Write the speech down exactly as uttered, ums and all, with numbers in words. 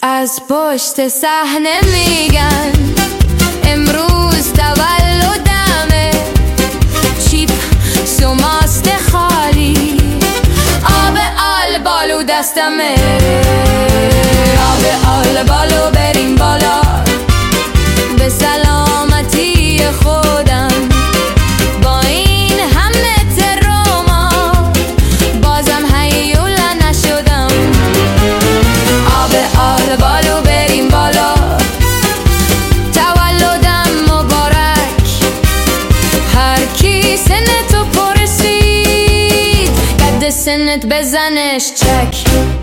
از پشت صحنه میگن امروز تولدمه، چیپ سوماست خالی، آب آل بالو دستمه، آب آل بالو بریم بالا به سلامتی خودم. با این همه تروما بازم هیولا نشدم. آب آل بالو بریم بالا، تولدم مبارک. هر کی سنتو پرسید قد سنت بزنش چک.